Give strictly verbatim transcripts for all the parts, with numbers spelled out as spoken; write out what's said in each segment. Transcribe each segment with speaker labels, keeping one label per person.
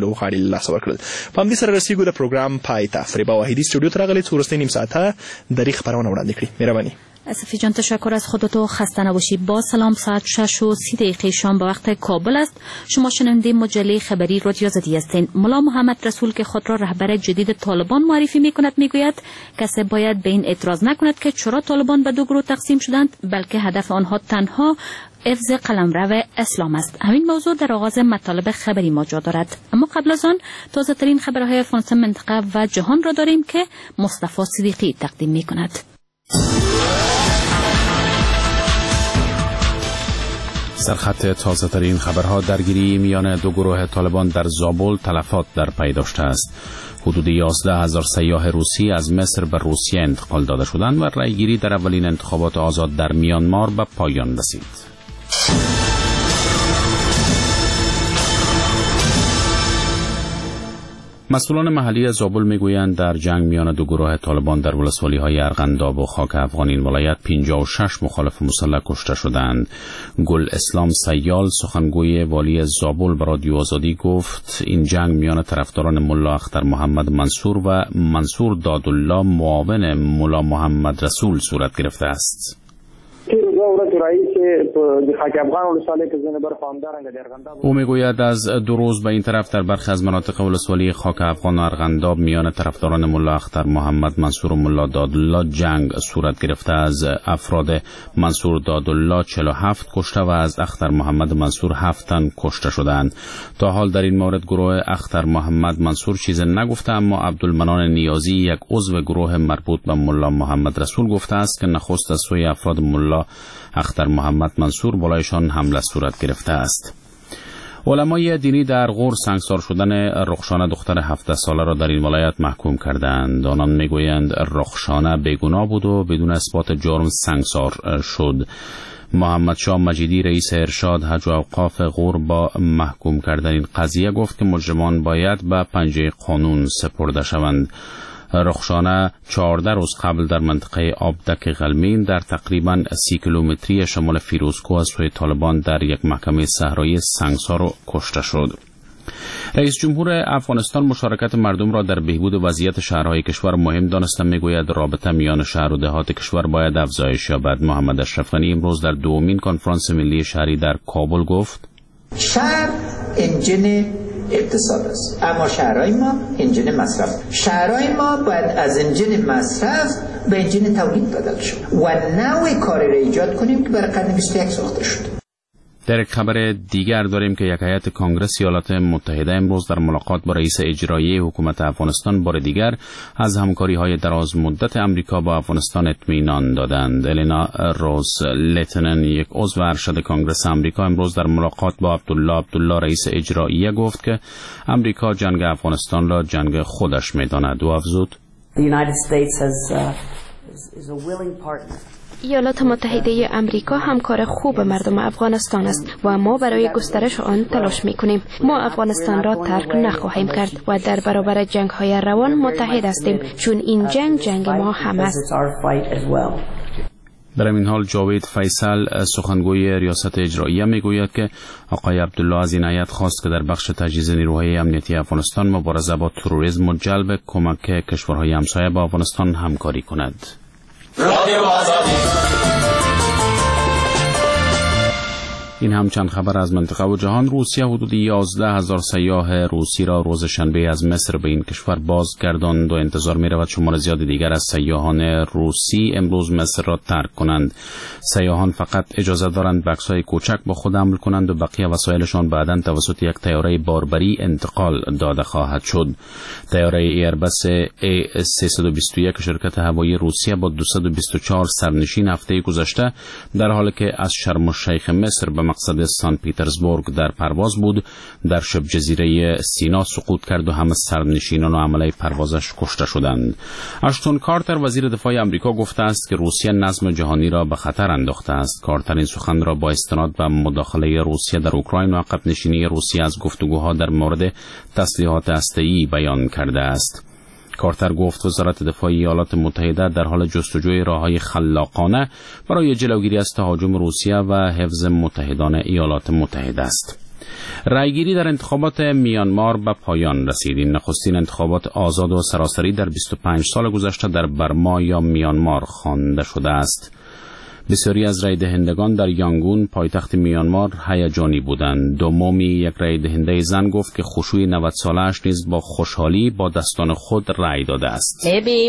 Speaker 1: له غاړي لاس ورکړل. په همدې سره رسیدو د پروګرام پای ته. فریبا واحدی استودیو ته راغلی څو ورځې نیم ساعته د ریخ خبرونه وړاندې کړي. مهرباني.
Speaker 2: صفی جان تشکر از خودت و خسته نباشی. با سلام، ساعت شش و سی دقیقه شام به وقت کابل است. شما شنونده مجله خبری رادیو آزادی هستین. ملا محمد رسول که خود را رهبر جدید طالبان معرفی میکند میگوید کسی باید به این اعتراض نکند که چرا طالبان به دو گروه تقسیم شدند، بلکه هدف آنها تنها حفظ قلمرو اسلام است. همین موضوع در آغاز مطالب خبری ما جا دارد، اما قبل از آن تازه ترین خبرهای افغانستان، منطقه و جهان را داریم که مصطفی صدیقی تقدیم میکند.
Speaker 3: سرخط تازه ترین خبرها: درگیری میان دو گروه طالبان در زابل تلفات در پی داشته است. حدود یازده هزار سیاح روسی از مصر به روسیه انتقال داده شدند و رأیگیری در اولین انتخابات آزاد در میانمار به پایان رسید. مسئولان محلی زابل میگویند در جنگ میان دو گروه طالبان در ولسوالی‌های ارغنداب و خاک افغان ولایت پنجاه و شش مخالف مسلح کشته شدند. گل اسلام سیال سخنگوی والی زابل به رادیو آزادی گفت این جنگ میان طرفداران ملا اختر محمد منصور و منصور دادالله معاون ملا محمد رسول صورت گرفته است. او میگوید از دو روز به این طرف در برخی از مناطق ولسوالی خاک افغان و ارغنداب میان طرفداران ملا اختر محمد منصور و ملا دادالله جنگ صورت گرفته. از افراد منصور دادالله چهل و هفت کشته و از اختر محمد منصور هفت تن کشته شدند. تا حال در این مورد گروه اختر محمد منصور چیزی نگفته، اما عبدالمنان نیازی یک عضو گروه مربوط به ملا محمد رسول گفته است که نخست از سوی افراد ملا اختر محمد منصور بالایشان حمله صورت گرفته است. علمای دینی در غور سنگسار شدن رخشانه دختر هفده ساله را در این ولایت محکوم کردند. آنان میگویند رخشانه بیگناه بود و بدون اثبات جرم سنگسار شد. محمد شاه مجیدی رئیس ارشاد حج و اوقاف غور با محکوم کردن این قضیه گفت که مجرمان باید به پنجه قانون سپرده شوند. رخشانه چهارده روز قبل در منطقه آبدک غلمین در تقریباً سی کیلومتری شمال فیروزکوه از سوی طالبان در یک محکمه صحرایی سنگسار و کشته شد. رئیس جمهور افغانستان مشارکت مردم را در بهبود وضعیت شهرهای کشور مهم دانسته میگوید رابطه میان شهر و دهات کشور باید افزایش یابد. محمد اشرف غنی امروز در دومین کنفرانس ملی شهری در کابل گفت
Speaker 4: شهر انجن اقتصاد است، اما شهرهای ما انجن مصرف. شهرهای ما باید از انجن مصرف به انجن تولید بدل شد و نوع کاری را ایجاد کنیم که برای قرن بیست و یک ساخته شد.
Speaker 3: در یک خبر دیگر داریم که یک هیئت کنگره ایالات متحده امروز در ملاقات با رئیس اجرایی حکومت افغانستان بار دیگر از همکاری‌های دراز مدت امریکا با افغانستان اطمینان دادند. الینا روز لیتنن، یک عضو ارشد کنگره امریکا، امروز در ملاقات با عبدالله عبدالله رئیس اجرایی گفت که امریکا جنگ افغانستان را جنگ خودش می‌داند و افزود
Speaker 5: ایالات متحده امریکا همکار خوب مردم افغانستان است و ما برای گسترش آن تلاش می‌کنیم. ما افغانستان را ترک نخواهیم کرد و در برابر جنگ‌های روان متحد هستیم، چون این جنگ جنگ ما هم است.
Speaker 3: در این حال جاوید فیصل سخنگوی ریاست اجراییه میگوید که آقای عبدالله از این هیئت خواست که در بخش تجهیز نیروهای امنیتی افغانستان مبارزه با تروریسم و جلب کمک کشورهای همسایه با افغانستان همکاری کند. این هم چند خبر از منطقه و جهان. روسیه حدود یازده هزار سیاح روسی را روز شنبه از مصر به این کشور بازگرداند و انتظار می رود شمار زیاد دیگر از سیاحان روسی امروز مصر را ترک کنند. سیاحان فقط اجازه دارند بکس‌های کوچک با خود حمل کنند و بقیه وسایلشان بعداً توسط یک طیاره باربری انتقال داده خواهد شد. طیاره ایربس ای سیصد و بیست و یک شرکت هوایی روسیه با دویست و بیست و چهار سرنشین هفته گذشته در حالی که از شرم الشیخ مصر به مقصد سن پیترزبورگ در پرواز بود در شبه جزیره سینا سقوط کرد و همه سرنشینان و عمله پروازش کشته شدند. اشتون کارتر وزیر دفاع آمریکا گفته است که روسیه نظم جهانی را به خطر انداخته است. کارتر این سخن را با استناد به مداخله روسیه در اوکراین و عقب نشینی روسیه از گفتگوها در مورد تسلیحات هسته‌ای بیان کرده است. کارتر گفت وزارت دفاع ایالات متحده در حال جستجوی راه‌های خلاقانه برای جلوگیری از تهاجم روسیه و حفظ متحدان ایالات متحده است. رایگیری در انتخابات میانمار به پایان رسید. این نخستین انتخابات آزاد و سراسری در بیست و پنج سال گذشته در برما یا میانمار خوانده شده است. بسیاری از رای دهندگان در یانگون پایتخت میانمار هیجانی بودند. دومومی، یک رای دهنده زن، گفت که خشوی نود ساله‌اش نیز با خوشحالی با دستان خود رای داده است.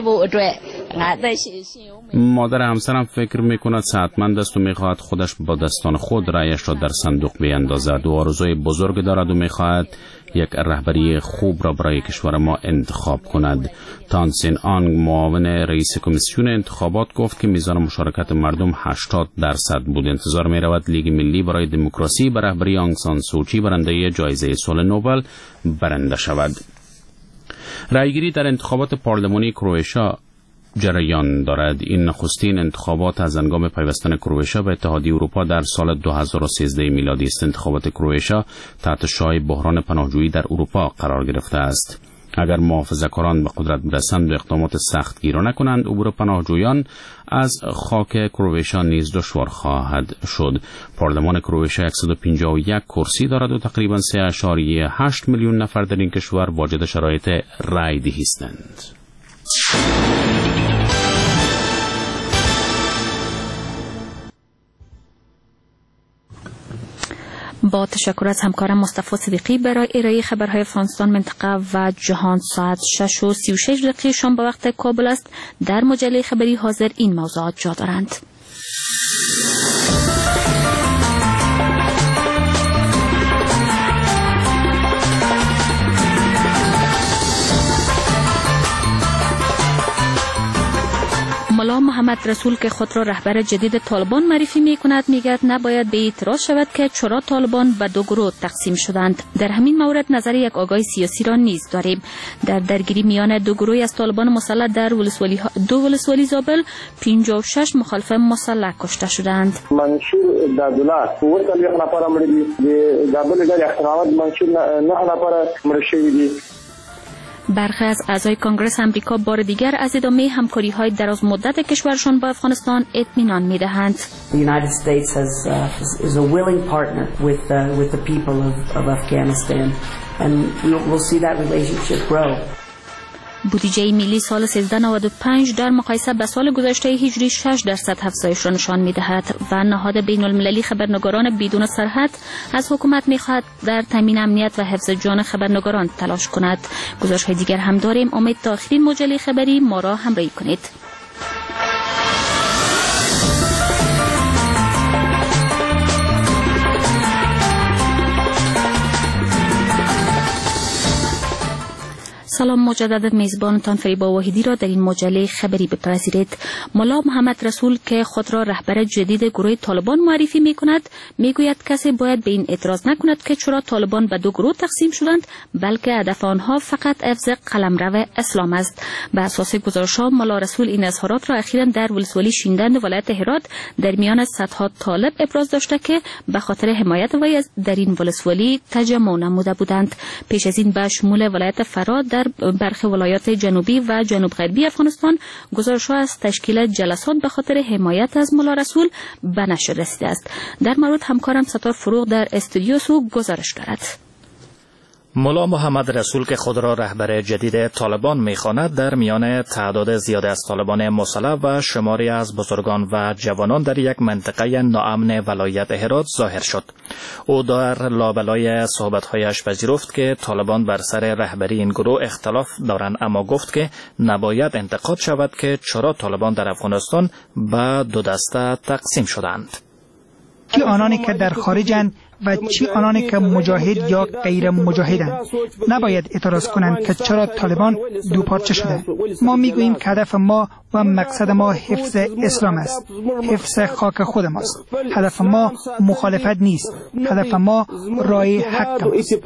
Speaker 3: مادر همسرم فکر میکند صحتمند است و میخواهد خودش با دستان خود رایش را در صندوق بیندازد و آرزوی بزرگ دارد و میخواهد یک رهبری خوب را برای کشور ما انتخاب کند. تانسین آنگ، معاون رئیس کمیسیون انتخابات، گفت که میزان مشارکت مردم هشتاد درصد بود. انتظار می رود لیگ ملی برای دموکراسی به رهبری آنگ سان سوچی، برنده جایزه صلح نوبل، برنده شود. رایگیری در انتخابات پارلمانی کرواتیا جریان دارد. این نخستین انتخابات از هنگام پیوستن کرواتیا به اتحادیه اروپا در سال دو هزار و سیزده میلادی است. انتخابات کرواتیا تحت شعاع بحران پناهجویی در اروپا قرار گرفته است. اگر محافظه‌کاران به قدرت برسند و اقدامات سخت گیرا نکنند، عبور پناهجویان از خاک کرواتیا نیز دشوار خواهد شد. پارلمان کرواتیا صد و پنجاه و یک کرسی دارد و تقریباً سه اشاریه هشت میلیون نفر در این کشور واجد شرایط رایدهی هستند.
Speaker 2: با تشکر از همکارم مصطفی صدیقی برای ارائه خبرهای افغانستان، منطقه و جهان. ساعت شش و سی و شش دقیقه شام به وقت کابل است. در مجله خبری حاضر این موضوعات جا دارند. ملا محمد رسول که خود را رهبر جدید طالبان معرفی می کند، می گوید نباید به اعتراض شود که چرا طالبان به دو گروه تقسیم شدند. در همین مورد نظر یک آگاه سیاسی را نیز داریم. در درگیری میان دو گروه از طالبان مسلح در ولسوالی دو ولسوالی زابل، پنجاه و شش مخالف مسلح کشته شدند.
Speaker 6: منشور دادالله ورته یک نفر مړ دي، د زابل د احترامات منشور نه نفر مړ شوي دي.
Speaker 2: برخی از اعضای کنگره امریکا بار دیگر از ادامه همکاری‌های دراز مدت کشورشان با افغانستان اطمینان می‌دهند.
Speaker 7: The United States has uh, is a willing partner with uh, with the people of, of Afghanistan, and we'll, we'll see that relationship grow.
Speaker 2: بودجه ملی سال سیزده نود و پنج در مقایسه به سال گذشته هجری شش درصد افزایش را نشان می‌دهد و نهاد بین‌المللی خبرنگاران بدون سرحد از حکومت می‌خواهد در تامین امنیت و حفظ جان خبرنگاران تلاش کند. گزارش‌های دیگر هم داریم. امید تا آخرین مجله خبری ما را همراهی کنید. سلام، مجدد میزبانتان فریبا واحدی را در این مجله خبری بپذیرید. ملا محمد رسول که خود را رهبر جدید گروه طالبان معرفی می کند، می گوید کسی باید به این اعتراض نکند که چرا طالبان به دو گروه تقسیم شدند، بلکه هدف آنها فقط حفظ قلمرو اسلام است. به اساس گزارش‌ها ملا رسول این اظهارات را اخیراً در ولسوالی شیندند ولایت هرات در میان صدها طالب ابراز داشته که به خاطر حمایت وی در این ولسوالی تجمع نموده بودند. پیش از این به شمول ولایت فرات در برخی ولایات جنوبی و جنوب غربی افغانستان گزارش‌ها از تشکیل جلسات به خاطر حمایت از ملا رسول به نشر رسیده است. در مورد همکارم ستار فروغ در استودیو سو گزارش دارد.
Speaker 1: ملا محمد رسول که خود را رهبر جدید طالبان می‌خواند، در میان تعداد زیاد از طالبان مسلح و شماری از بزرگان و جوانان در یک منطقه ناامن ولایت هرات ظاهر شد. او در لابلای صحبت‌هایش پذیرفت که طالبان بر سر رهبری این گروه اختلاف دارند، اما گفت که نباید انتقاد شود که چرا طالبان در افغانستان به دو دسته تقسیم شدند.
Speaker 8: چی آنانی که در خارجند و چی آنانی که مجاهد یا غیر مجاهدند نباید اعتراض کنند که چرا طالبان دو پارچه شده. ما میگوییم که هدف ما و مقصد ما حفظ اسلام است، حفظ خاک خود ماست. هدف ما مخالفت نیست، هدف ما رای حق است.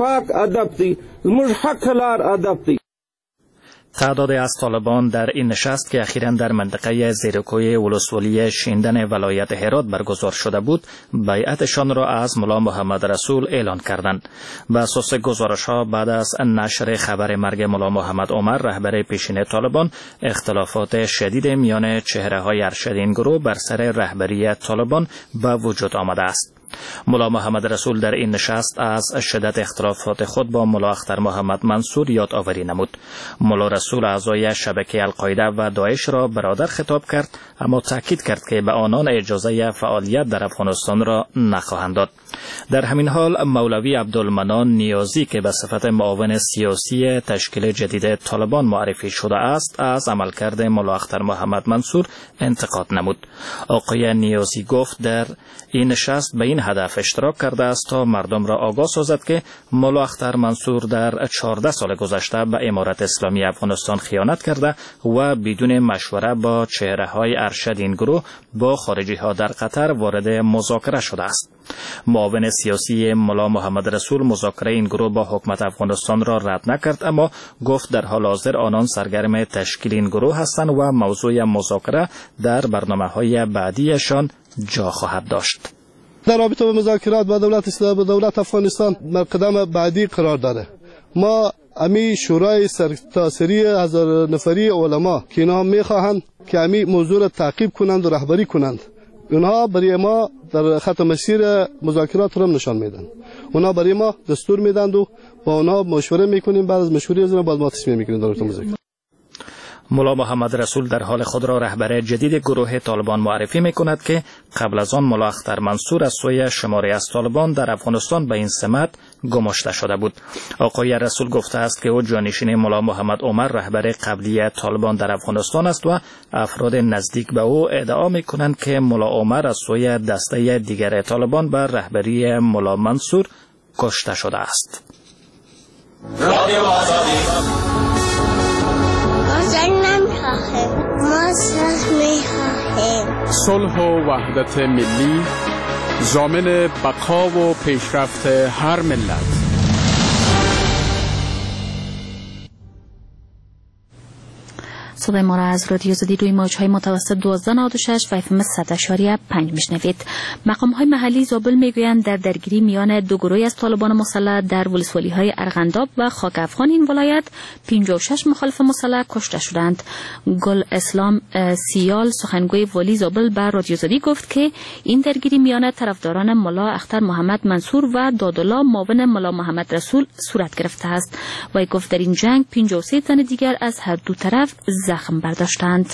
Speaker 1: تعدادی از طالبان در این نشست که اخیراً در منطقه زیرکوی ولسوالی شیندن ولایت هرات برگزار شده بود، بیعتشان را از ملا محمد رسول اعلان کردند. به اساس گزارش‌ها بعد از نشر خبر مرگ ملا محمد عمر رهبر پیشین طالبان، اختلافات شدید میان چهره‌های ارشد این گروه بر سر رهبری طالبان به وجود آمده است. ملا محمد رسول در این نشست از شدت اختلافات خود با ملا اختر محمد منصور یادآوری نمود. ملا رسول اعضای شبکه القاعده و داعش را برادر خطاب کرد، اما تاکید کرد که به آنان اجازه فعالیت در افغانستان را نخواهند داد. در همین حال مولوی عبدالمنان نیازی که به صفت معاون سیاسی تشکیل جدید طالبان معرفی شده است، از عملکرد ملا اختر محمد منصور انتقاد نمود. آقای نیازی گفت در این نشست به این هدف اشتراک کرده است تا مردم را آگاه سازد که ملا اختر منصور در چهارده سال گذشته به امارت اسلامی افغانستان خیانت کرده و بدون مشوره با چهره‌های ارشد این گروه با خارجی ها در قطر وارد مذاکره شده است. معاون سیاسی ملا محمد رسول مذاکره این گروه با حکومت افغانستان را رد نکرد، اما گفت در حال حاضر آنان سرگرم تشکیل این گروه هستند و موضوع مذاکره در برنامه‌های بعدیشان جا خواهد داشت.
Speaker 9: در رابطه با مذاکرات با دولت اسلامی با دولت افغانستان در قدم بعدی قرار داره. ما امی شورای سرتاسری هزار نفری علما که اینا میخواهند که امی موضوع را تعقیب کنند و رهبری کنند، اونها برای ما در خط مسیر مذاکرات را نشان میدن. اونها برای ما دستور میدن و با اونها مشوره میکنیم، بعد از مشوره از اونها بعد ما تصمیم میگیریم در رابطه مذاکرات.
Speaker 1: ملا محمد رسول در حال خود را رهبر جدید گروه طالبان معرفی می کند که قبل از آن ملا اختر منصور از سوی شماری از طالبان در افغانستان به این سمت گماشته شده بود. آقای رسول گفته است که او جانشین ملا محمد عمر رهبر قبلی طالبان در افغانستان است و افراد نزدیک به او ادعا می کنند که ملا عمر از سوی دسته دیگر طالبان بر رهبری ملا منصور کشته شده است.
Speaker 10: صلح و وحدت ملی ضامن بقا و پیشرفت هر ملت.
Speaker 2: صدای ما را از رادیو زدی روی موجهای متوسط دوازده نود و شش و اف ام صد اشاریه پنج میشنوید. مقام های محلی زابل میگویند در درگیری میان دو گروه از طالبان مسلح در ولسوالی های ارغنداب و خاک افغان این ولایت پنجاه و شش مخالف مسلح کشته شدند. گل اسلام سیال سخنگوی والی زابل به رادیو زدی گفت که این درگیری میان طرفداران ملا اختر محمد منصور و دادالله معاون ملا محمد رسول صورت گرفته است و گفت در این جنگ پنجاه و سه تن دیگر از هر دو طرف زخم برداشتند.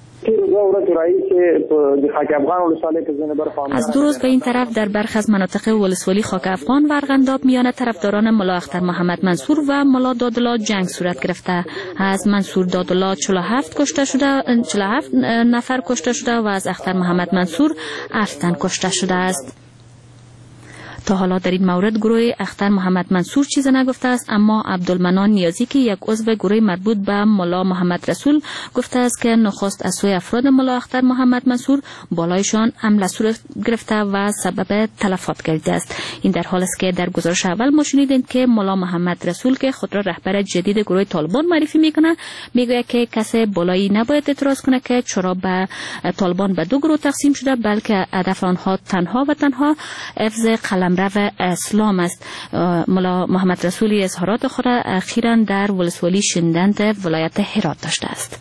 Speaker 2: از دو روز به این طرف در برخی از مناطق ولسوالی خاک افغان و ارغنداب میان طرفداران ملا اختر محمد منصور و ملا دادالله جنگ صورت گرفته. از منصور دادالله چهل و هفت کشته شده چهل و هفت نفر کشته شده و از اختر محمد منصور هفت تن کشته شده است. تا حالا در این مورد گروه اختر محمد منصور چیز نگفته است، اما عبدالمنان نیازی که یک عضو گروه مربوط به ملا محمد رسول گفته است که نخست از سوی افراد ملا اختر محمد منصور بالایشان حمله صورت گرفته و سبب تلفات گردیده است. این در حالی است که در گزارش اول ما شنیدیم که ملا محمد رسول که خود را رهبر جدید گروه طالبان معرفی میکنه میگوید که کسی بالایی نباید اعتراض کنه که چرا به طالبان به دو گروه تقسیم شده، بلکه هدف آنها تنها و تنها حفظ قلمرو اسلام است. ملا محمد رسولی اظهارات خود اخیراً در ولسوالی شندند ولایت هرات داشته است.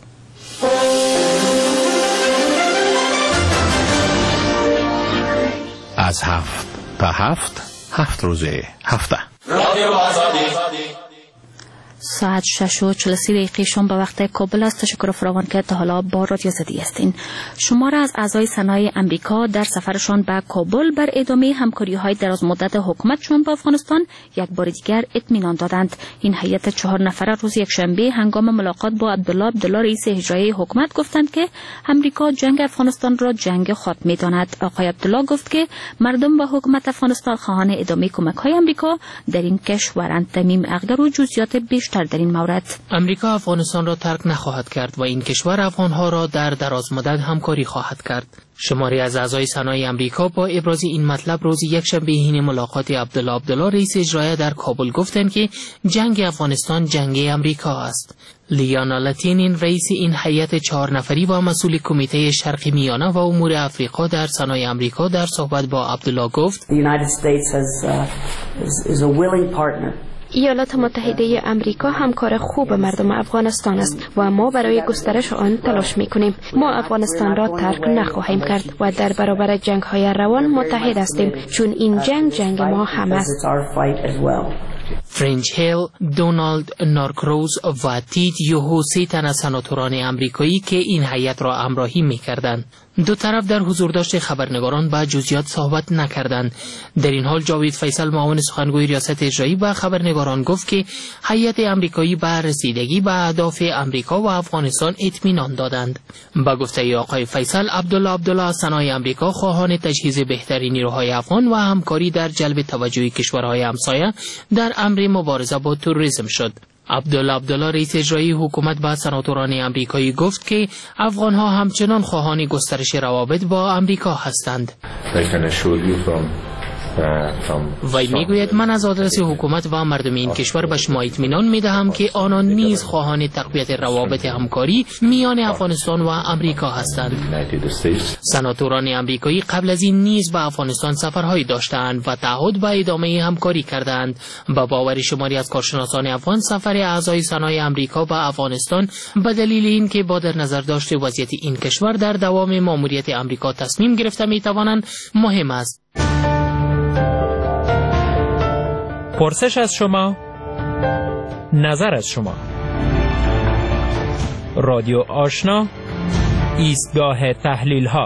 Speaker 11: از هفت تا هفت هفت روزه هفته
Speaker 2: ساعت شش و چهل و سه دقیقه شام به وقت کابل است. تشکر فراوان که تا حالا با رادیو زدی هستین. شمار از اعضای سنای امریکا در سفرشان به کابل بر ادامه همکاری‌های دراز مدت حکومتشان با افغانستان یک بار دیگر اطمینان دادند. این هیئت چهار نفره روز یکشنبه هنگام ملاقات با عبدالله عبدالله رئیس اجرایی حکومت گفتند که امریکا جنگ افغانستان را جنگ خود می‌داند. آقای عبدالله گفت که مردم با حکومت افغانستان خواهان ادامه کمک‌های امریکا در این کشورند. تمیم اقدر و جزئیات بیشتر در این مورد.
Speaker 12: امریکا افغانستان را ترک نخواهد کرد و این کشور افغانها را در دراز مدت همکاری خواهد کرد. شماری از اعضای سنای امریکا با ابراز این مطلب روز یکشنبه حین ملاقات عبدالله عبدالله رئیس اجرایی در کابل گفتند که جنگ افغانستان جنگ امریکا است. لیانا لاتینین رئیس این هیئت چهار نفری و مسئول کمیته شرق میانه و امور افریقا در سنای امریکا در صحبت با عبدالله گفت:
Speaker 5: ایالات متحده امریکا همکار خوب مردم افغانستان است و ما برای گسترش آن تلاش میکنیم. ما افغانستان را ترک نخواهیم کرد و در برابر جنگ های روان متحد هستیم، چون این جنگ جنگ ما هم است.
Speaker 12: فرنج هیل، دونالد نارکروز و تید یوهو سه تن از سناتوران امریکایی که این هیئت را همراهی می‌کردند. دو طرف در حضور داشت خبرنگاران با جزئیات صحبت نکردند. در این حال جاوید فیصل، معاون سخنگوی ریاست اجرایی، با خبرنگاران گفت که هیئت امریکایی به رسیدگی به اهداف امریکا و افغانستان اطمینان دادند. با گفته آقای فیصل، عبدالله عبدالله از ثنای امریکا خواهان تجهیز بهترین نیروهای افغان و همکاری در جلب توجه کشورهای همسایه در امر مبارزه با تروریسم شد. عبدالله عبدالله رئیس اجرایی حکومت با سناتوران امریکایی گفت که افغان‌ها همچنان خواهان گسترش روابط با امریکا هستند. وی میگوید من از آدرس حکومت و مردم این کشور به شما اطمینان میدهم که آنان نیز خواهان تقویت روابط همکاری میان افغانستان و امریکا هستند. سناتوران امریکایی قبل از این نیز به افغانستان سفرهایی داشتند و تعهد به ادامه همکاری کردند. با باور شماری از کارشناسان افغان، سفر اعضای سنای امریکا به افغانستان به دلیل اینکه با در نظر داشت وضعیت این کشور در دوام ماموریت امریکا تصمیم گرفته میتوانند مهم است.
Speaker 13: پرسش از شما، نظر از شما. رادیو آشنا، ایستگاه تحلیل ها.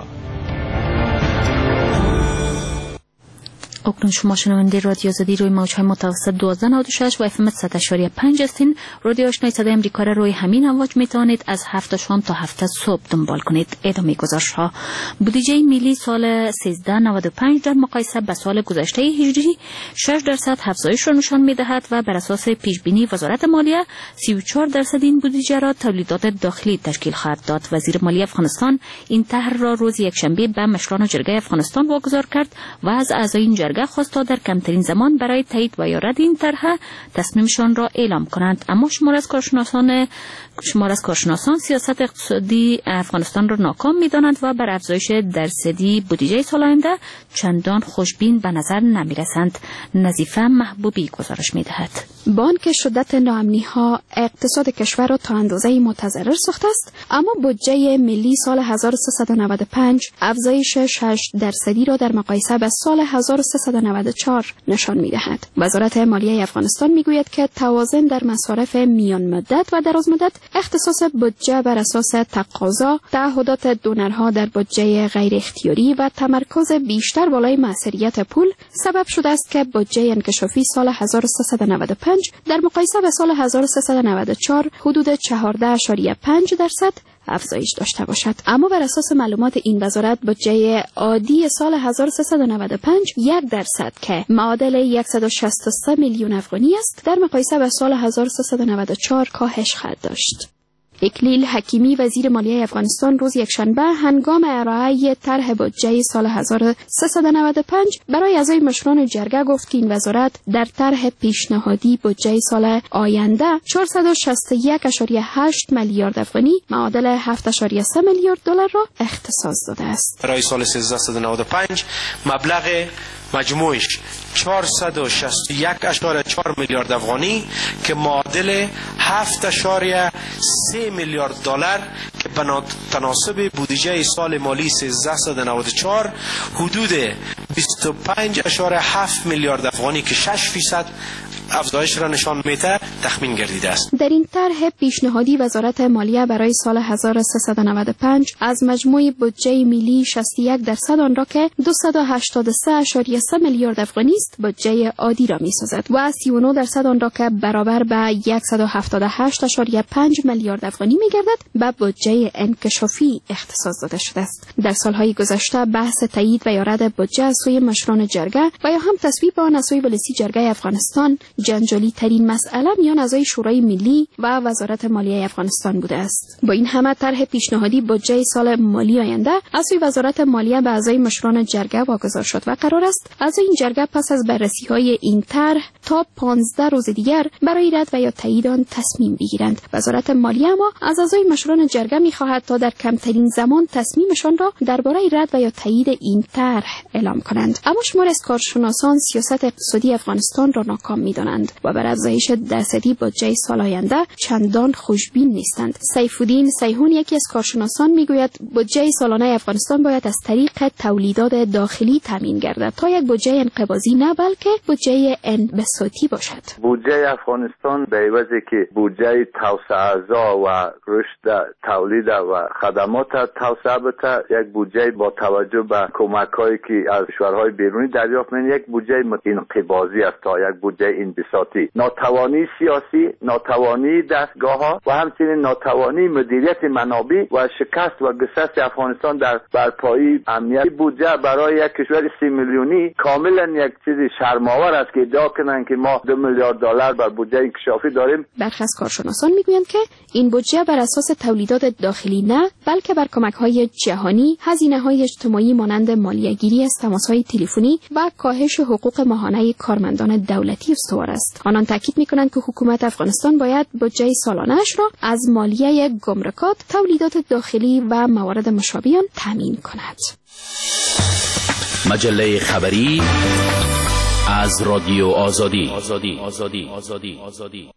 Speaker 2: اکنون شما شنونده رادیو آزادی روی موج‌های متوسط دوازده نود و شش و اف ام صد و پنج هستین. رادیو آشنای صدای امریکا را روی همین امواج میتوانید از هفت شام تا هفت صبح دنبال کنید. ادامه گزارش‌ها. بودجه ملی سال سیزده نود و پنج در مقایسه با سال گذشته هجری شش درصد افزایش را نشان می‌دهد و بر اساس پیش‌بینی وزارت مالیه سی و چهار درصد این بودجه را تولیدات داخلی تشکیل خواهد داد. وزیر مالیه افغانستان این طرح را روز یکشنبه به مشران جرگه افغانستان واگذار کرد و از اعضای این جرگه خواست تا در کمترین زمان برای تایید و یا رد این طرح تصمیمشان را اعلام کنند. اما شمار از کارشناسان شمار از کارشناسان سیاست اقتصادی افغانستان را ناکام می‌دانند و بر افزایش درصدی بودجه سال آینده چندان خوشبین به نظر نمی‌رسند. نظیفه محبوبی گزارش می‌دهد.
Speaker 14: بانک شدت ناامنی‌ها اقتصاد کشور را تا اندازه‌ای متضرر ساخته است، اما بودجه ملی سال هزار و سیصد و نود و پنج افزایش شش درصدی را در مقایسه با سال هزار و سیصد و نود و چهار نشان می‌دهد. وزارت مالیه افغانستان می‌گوید که توازن در مصارف میان مدت و دراز مدت، اختصاص بودجه بر اساس تقاضا، تعهدات دونرها در بودجه غیر اختیاری و تمرکز بیشتر بالای موثریت پول سبب شده است که بودجه انکشافی سال هزار و سیصد و نود و پنج در مقایسه با سال هزار و سیصد و نود و چهار حدود چهارده ممیز پنج درصد افزایش داشته باشد. اما بر اساس معلومات این وزارت بودجه عادی سال هزار و سیصد و نود و پنج یک درصد که معادل صد و شصت و سه میلیون افغانی است در مقایسه با سال هزار و سیصد و نود و چهار کاهش خواهد داشت. اکلیل حکیمی وزیر مالیه افغانستان روز یکشنبه هنگام ارائه طرح بودجه سال هزار و سیصد و نود و پنج برای اعضای مشران جرگه گفت که این وزارت در طرح پیشنهادی بودجه سال آینده چهارصد و شصت و یک ممیز هشت میلیارد افغانی معادل هفت ممیز سه میلیارد دلار را اختصاص داده است.
Speaker 15: برای سال سیزده نود و پنج مبلغ مجموعش چهارصد و شصت و یک ممیز چهار میلیارد افغانی که معادل هفت ممیز سه میلیارد دلار که به تناسب بودجه سال مالی سیزده نود و چهار حدود بیست و پنج ممیز هفت میلیارد افغانی که شش فیصد افزایش را نشان میده تخمین گردیده است.
Speaker 14: در این طرح پیشنهادی وزارت مالیه برای سال هزار و سیصد و نود و پنج از مجموع بودجه ملی شصت و یک درصد آن را که دویست و هشتاد و سه ممیز سه میلیارد افغانی است بودجه عادی را میسازد و سی و نه درصد آن را که برابر به صد و هفتاد و هشت ممیز پنج میلیارد افغانی میگردد به بودجه انکشافی اختصاص داده شده است. در سالهای گذشته بحث تایید و یا رد بودجه از سوی مشران جرگه و یا هم تصویب آن از سوی ولسی جرگه افغانستان جنجالی ترین مسئله میان اعضای شورای ملی و وزارت مالیه افغانستان بوده است. با این همه طرح پیشنهادی بودجه سال مالی آینده از سوی وزارت مالیه به اعضای مشران جرگه واگذار شد و قرار است اعضای این جرگه پس از بررسی‌های این طرح تا پانزده روز دیگر برای رد و یا تایید آن تصمیم بگیرند. وزارت مالیه اما از اعضای مشران جرگه می‌خواهد تا در کمترین زمان تصمیمشان را درباره رد و یا تایید این طرح اعلام کنند. اما شمار از کارشناسان سیاست اقتصادی افغانستان را ناکام می‌دانند و بر افزایش درصدی بودجه سال آینده چندان خوشبین نیستند. سیف‌الدین سیحون یکی از کارشناسان میگوید بودجه سالانه افغانستان باید از طریق تولیدات داخلی تامین گردد تا یک بودجه انقباضی نه بلکه بودجه انبساطی باشد.
Speaker 16: بودجه افغانستان به عوضی که بودجه توسعه و رشد تولید و خدمات توسعه بده، یک بودجه با توجه به کمک‌هایی که از کشورهای بیرونی دریافت می‌کنند، یک بودجه انقباضی است تا یک بودجه انبساطی. ناتوانی سیاسی، ناتوانی دستگاه‌ها و همچنین ناتوانی مدیریت منابع و شکست و گسست افغانستان در برپایی امنیت بودجه برای یک کشور سی میلیونی کاملا یک چیز شرم‌آور است که ادعا کنند که ما دو میلیارد دلار بر بودجه انکشافی داریم.
Speaker 14: برخی از کارشناسان میگویند که این بودجه بر اساس تولیدات داخلی نه بلکه بر کمک‌های جهانی، هزینه‌های اجتماعی مانند مالیه‌گیری از تماس‌های تلفنی و کاهش حقوق ماهانه کارمندان دولتی استوار است. آنان تاکید می‌کنند که حکومت افغانستان باید بودجه سالانه‌اش را از مالیه گمرکات، تولیدات داخلی و موارد مشابه آن تامین کند.
Speaker 3: مجله خبری از رادیو آزادی. آزادی آزادی آزادی آزادی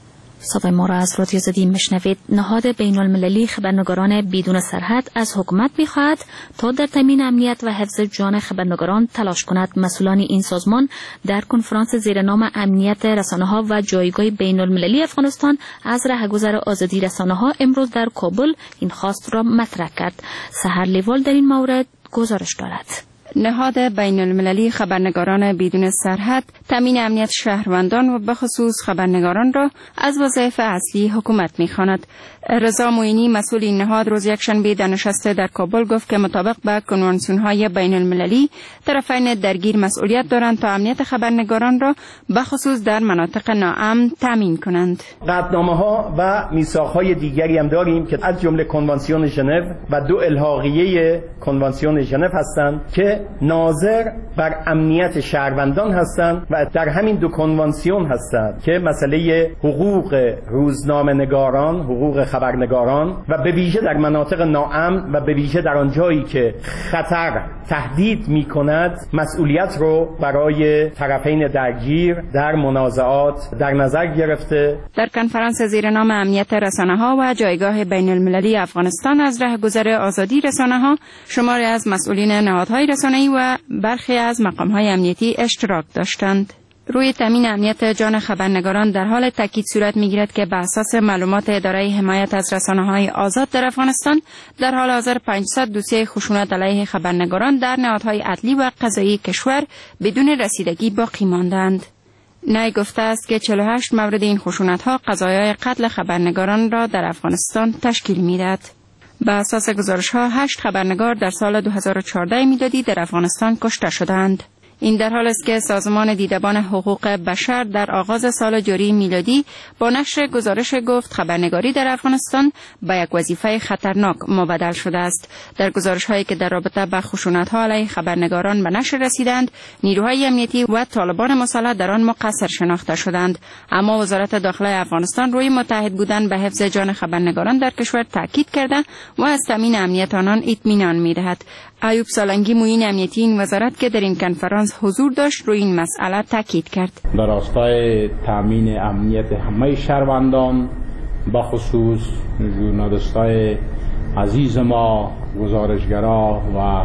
Speaker 2: صدای ما را از رادیو آزادی میشنوید. نهاد بین المللی خبرنگاران بدون سرحد از حکومت میخواهد تا در تامین امنیت و حفظ جان خبرنگاران تلاش کند. مسئولان این سازمان در کنفرانس زیر نام امنیت رسانه‌ها و جایگاه بین المللی افغانستان از رهگذر آزادی رسانه‌ها امروز در کابل این خواست را مطرح کرد. سحر لیوال در این مورد گزارش دارد.
Speaker 17: نهاد بین المللی خبرنگاران بدون سرحد تامین امنیت شهروندان و بخصوص خبرنگاران را از وظایف اصلی حکومت می‌خواند. رضا معینی مسئول این نهاد روز یکشنبه در نشست در کابل گفت که مطابق به کنوانسیون‌های بین المللی طرفین درگیر مسئولیت دارند تا امنیت خبرنگاران را بخصوص در مناطق ناامن تامین کنند.
Speaker 18: قطعنامه‌ها و میثاق‌های دیگری هم داریم که از جمله کنوانسیون ژنو و دو الحاقیه کنوانسیون ژنو هستند که ناظر بر امنیت شهروندان هستند و در همین دو کنوانسیون هستند که مسئله حقوق روزنامه‌نگاران، حقوق خبرنگاران و به ویژه در مناطق ناامن و به ویژه در آن جایی که خطر تهدید می‌کند مسئولیت رو برای طرفین درگیر در منازعات در نظر گرفته.
Speaker 17: در کنفرانس زیر نام امنیت رسانه‌ها و جایگاه بین المللی افغانستان از رهگذر آزادی رسانه‌ها شماری از مسئولین نهادهای رسانه‌ای و برخی از مقام‌های امنیتی اشتراک داشتند. روی تامین امنیت جان خبرنگاران در حال تاکید صورت می‌گیرد که بر اساس معلومات اداره حمایت از رسانه‌های آزاد در افغانستان در حال حاضر پانصد دوسیه خشونت علیه خبرنگاران در نهادهای عدلی و قضایی کشور بدون رسیدگی باقی ماندند. نای گفته است که چهل و هشت مورد این خشونت‌ها قضایای قتل خبرنگاران را در افغانستان تشکیل می‌دهد. به اساس گزارش‌ها هشت خبرنگار در سال دو هزار و چهارده میلادی در افغانستان کشته شدند. این در حال است که سازمان دیدبان حقوق بشر در آغاز سال جاری میلادی با نشر گزارش گفت خبرنگاری در افغانستان به یک وظیفه خطرناک مبدل شده است. در گزارش‌هایی که در رابطه با خشونت‌ها علیه خبرنگاران به نشر رسیدند، نیروهای امنیتی و طالبان مسلح در آن مقصر شناخته شدند، اما وزارت داخله افغانستان روی متحد بودن به حفظ جان خبرنگاران در کشور تاکید کرده و از تامین امنیت آنان اطمینان می‌دهد. ایوب سالنگی معین امنیتی این وزارت که در این کنفرانس حضور داشت روی این مسئله تاکید کرد.
Speaker 19: در راستای تامین امنیت همه شهروندان به خصوص ژورنالیستای عزیز ما، گزارشگرا و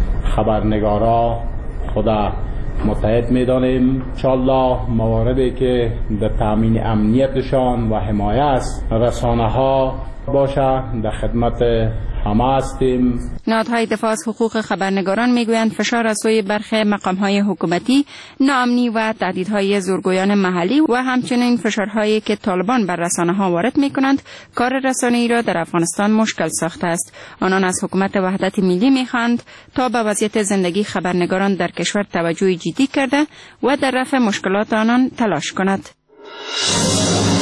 Speaker 19: خبرنگارا خدا متحد می‌دانیم. انشاءالله مواردی که در تامین امنیتشان و حمایت رسانه‌ها باشه در خدمت همه هستیم.
Speaker 17: نهادهای دفاع از حقوق خبرنگاران میگویند فشار از سوی برخی مقام‌های حکومتی، ناامنی و تهدیدهای زورگویان محلی و همچنین فشارهایی که طالبان بر رسانه‌ها وارد می‌کنند کار رسانه‌ای را در افغانستان مشکل ساخته است. آنان از حکومت وحدت ملی می‌خواهند تا به وضعیت زندگی خبرنگاران در کشور توجه جدی کرده و در رفع مشکلات آنان تلاش کند.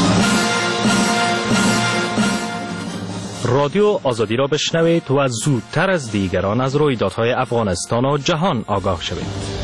Speaker 1: رادیو آزادی را بشنوید و زودتر از دیگران از رویدادهای افغانستان و جهان آگاه شوید.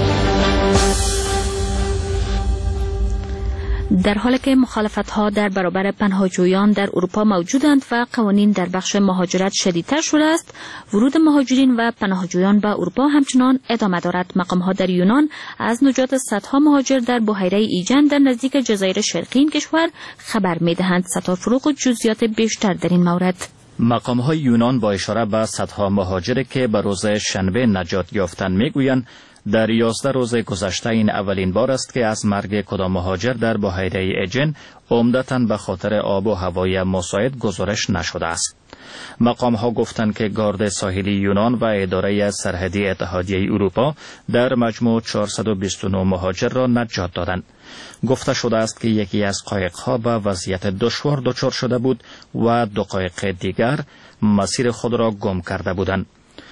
Speaker 2: در حالی که مخالفت‌ها در برابر پناهجویان در اروپا موجودند و قوانین در بخش مهاجرت شدیدتر شده است، ورود مهاجرین و پناهجویان به اروپا همچنان ادامه دارد. مقام‌ها در یونان از نجات صدها مهاجر در بحیره ایجن در نزدیک جزایر شرقی این کشور خبر می‌دهند. ستار فروغ و جزئیات بیشتر در این مورد.
Speaker 1: مقام‌های یونان با اشاره به صدها مهاجری که به روز شنبه نجات یافتند می‌گویند در یازده روز گذشته این اولین بار است که از مرگ کدام مهاجر در بحیره ایجن عمدتاً به خاطر آب و هوای مساعد گزارش نشده است. مقام ها گفتند که گارد ساحلی یونان و اداره سرحدی اتحادیه اروپا در مجموع چهارصد و بیست و نه مهاجر را نجات دادند. گفته شده است که یکی از قایق ها به وضعیت دشوار دچار شده بود و دو قایق دیگر مسیر خود را گم کرده بودند.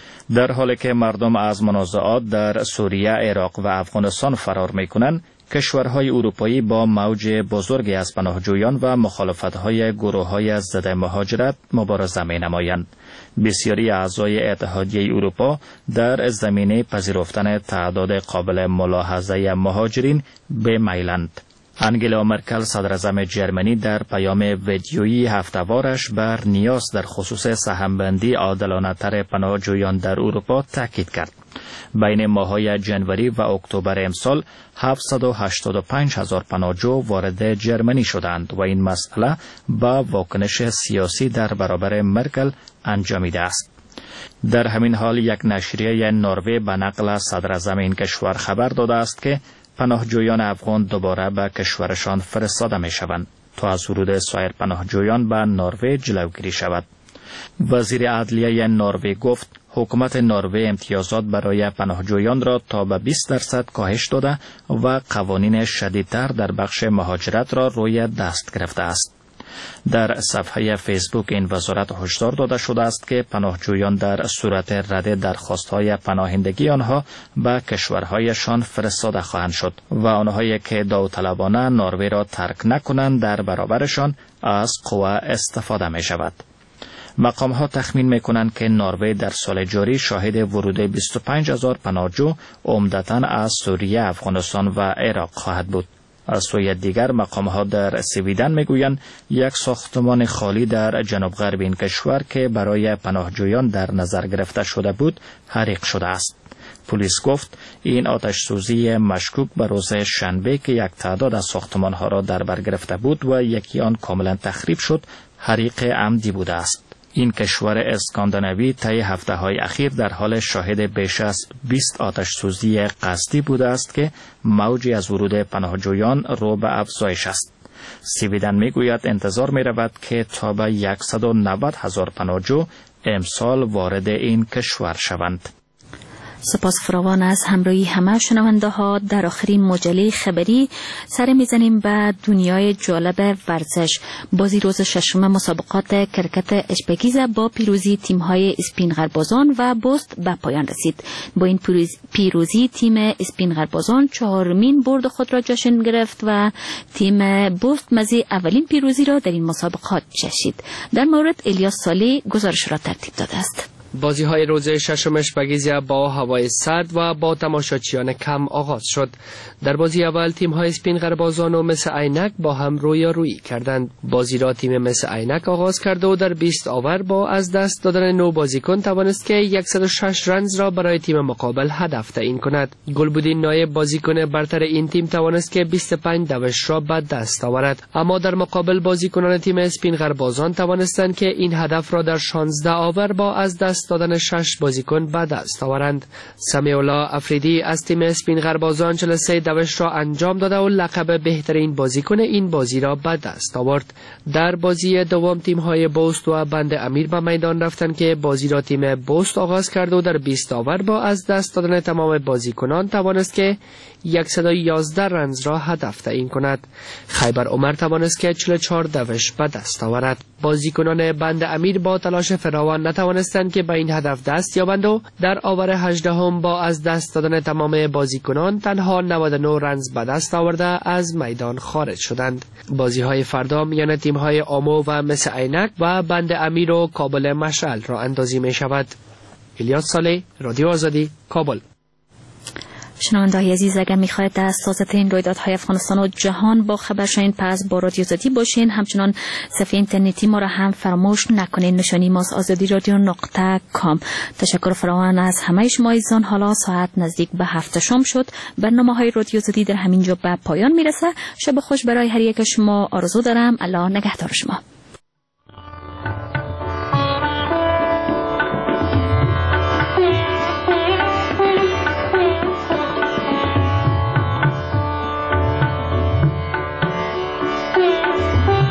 Speaker 1: در حالی که مردم از منازعات در سوریه، عراق و افغانستان فرار می‌کنند، کشورهای اروپایی با موج بزرگی از پناهجویان و مخالفت‌های گروه‌های ضد مهاجرت مبارزه می‌نمایند. بسیاری اعضای اتحادیه اروپا در زمینه پذیرفتن تعداد قابل ملاحظه مهاجرین به میلند. انگلا مرکل صدراعظم جرمنی در پیام ویدیویی هفته‌وارش بر نیاز در خصوص سهمبندی عادلانه‌تر پناهجویان در اروپا تاکید کرد. بین ماه‌های جنوری و اکتبر امسال هفتصد و هشتاد و پنج هزار پناهجو وارد جرمنی شدند و این مسئله با واکنش سیاسی در برابر مرکل انجامیده است. در همین حال یک نشریه نروژ به نقل از صدراعظم این کشور خبر داده است که پناهجویان افغان دوباره به کشورشان فرستاده می شوند تا از ورود سایر پناهجویان به نروژ جلوگیری شود. وزیر عدلیه نروژ گفت حکومت نروژ امتیازات برای پناهجویان را تا به بیست درصد کاهش داده و قوانین شدیدتر در بخش مهاجرت را روی دست گرفته است. در صفحه فیسبوک این وزارت هشدار داده شده است که پناهجویان در صورت رد درخواست‌های پناهندگی آنها به کشورهایشان فرستاده خواهند شد و آنهایی که داوطلبانه نروژ را ترک نکنند در برابرشان از قوا استفاده می شود. مقام ها تخمین می کنند که نروژ در سال جاری شاهد ورود بیست و پنج هزار پناهجو عمدتاً از سوریه، افغانستان و عراق خواهد بود. از سوی دیگر مقام ها در سویدن میگویند یک ساختمان خالی در جنوب غرب این کشور که برای پناهجویان در نظر گرفته شده بود حریق شده است. پلیس گفت این آتش سوزی مشکوک به روز شنبه که یک تعداد از ساختمان ها را در بر گرفته بود و یکی آن کاملا تخریب شد حریق عمدی بوده است. این کشور اسکاندیناوی طی هفته‌های اخیر در حال شاهد بیش از بیست آتش سوزی قصدی بوده است که موجی از ورود پناهجویان رو به افزایش است. سویدن میگوید انتظار می رود که تا به صد و نود هزار پناهجو امسال وارد این کشور شوند.
Speaker 2: سپاس فراوان از همراهی همه شنونده ها. در آخرین مجله خبری سر میزنیم به دنیای جالب ورزش. بازی روز ششم مسابقات کرکت اشپگیزه با پیروزی تیم های اسپین غربازان و بست به پایان رسید. با این پیروزی تیم اسپین غربازان چهارمین برد خود را جشن گرفت و تیم بست مزی اولین پیروزی را در این مسابقات چشید. در مورد الیاس سالی گزارش را ترتیب داده است.
Speaker 20: بازی های روز ششم اشپگیزه با هوای سرد و با تماشاچیان کم آغاز شد. در بازی اول تیم های اسپین غربازان و مس عینک با هم رویارویی کردند. بازی را تیم مس عینک آغاز کرد و در بیست آور با از دست دادن نو بازیکن توانست که صد و شش رنز را برای تیم مقابل هدف تعیین کند. گلبودین نایب بازیکن برتر این تیم توانست که بیست و پنج دوش را به دست آورد، اما در مقابل بازیکنان تیم اسپین غربازان توانستند که این هدف را در شانزده آور با از دست دادن شش بازیکن به دست آورند. سمیولا افریدی از تیم اسپین غربازان چهل و سه دوش را انجام داده و لقب بهترین بازیکن این بازی را به دست آورد. در بازی دوم تیم های بوست و بند امیر به میدان رفتند که بازی را تیم بوست آغاز کرد و در بیست آور با از دست دادن تمام بازیکنان توانست که صد و یازده رنز را هدف تعیین کند. خیبر عمر توانست که چهل و چهار دوش به دست آورد. بازیکنان بند امیر با تلاش فراوان نتوانستند که به این هدف دست یابند و در آور هجدهم با از دست دادن تمام بازیکنان تنها نود و نه رنز به دست آورده از میدان خارج شدند. بازی های فردا میان تیم های آمو و مس عینک و بند امیر و کابل مشعل را اندازی می شود. الیاس صالح، رادیو آزادی، کابل.
Speaker 2: شنونده‌های عزیز، اگر می‌خواهید از تازه‌ترین رویدادهای افغانستان و جهان با خبر شوید، پس با رادیو آزادی باشین. همچنان صفحه اینترنتی ما را هم فراموش نکنید. نشانی ماست آزادی رادیو نقطه کام. تشکر فراوان از همه شما عزیزان. حالا ساعت نزدیک به هفت شام شد. برنامه‌های رادیو آزادی در همین جا به پایان میرسه. شب خوش برای هر یک شما آرزو دارم. الله نگهدار شما.